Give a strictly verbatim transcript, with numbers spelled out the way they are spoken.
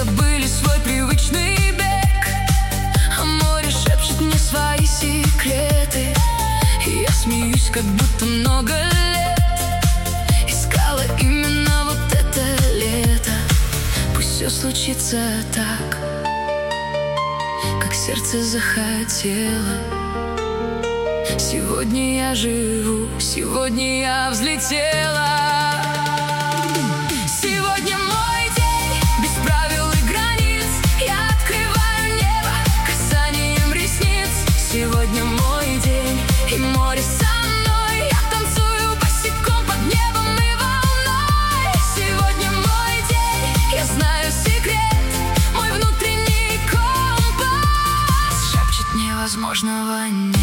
забыли свой привычный бег, а море шепчет мне свои секреты. И я смеюсь, как будто много лет искала именно вот это лето. Пусть все случится так, как сердце захотело. Сегодня я живу, сегодня я взлетела. Сегодня мой день, без правил и границ. Я открываю небо касанием ресниц. Сегодня мой день, и море со мной. Я танцую босиком под небом и волной. Сегодня мой день, я знаю секрет. Мой внутренний компас шепчет невозможного нет.